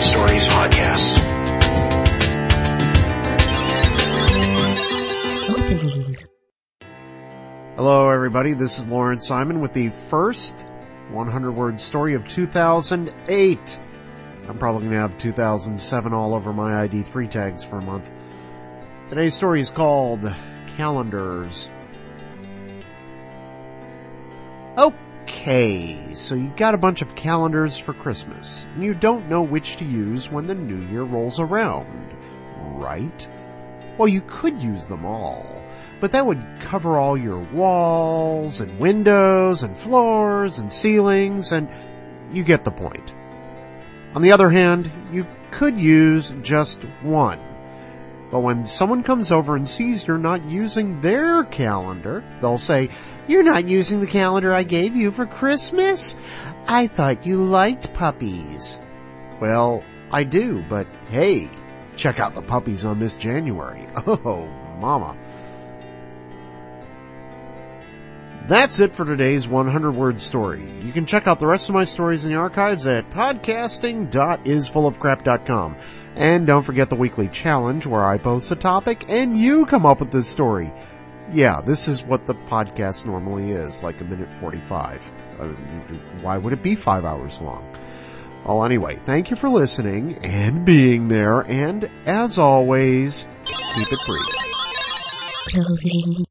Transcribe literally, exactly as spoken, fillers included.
Stories podcast. Opening. Hello, everybody. This is Lawrence Simon with the first hundred-word story of two thousand eight. I'm probably going to have two thousand seven all over my I D three tags for a month. Today's story is called Calendars. Okay, so you got a bunch of calendars for Christmas, and you don't know which to use when the new year rolls around, right? Well, you could use them all, but that would cover all your walls and windows and floors and ceilings, and you get the point. On the other hand, you could use just one. But when someone comes over and sees you're not using their calendar, they'll say, "You're not using the calendar I gave you for Christmas? I thought you liked puppies." Well, I do, but hey, check out the puppies on this January. Oh, mama. That's it for today's hundred-word story. You can check out the rest of my stories in the archives at podcasting dot is full of crap dot com. And don't forget the weekly challenge where I post a topic and you come up with this story. Yeah, this is what the podcast normally is, like a minute forty-five. Uh, why would it be five hours long? Well, anyway, thank you for listening and being there, and as always, keep it brief. Closing.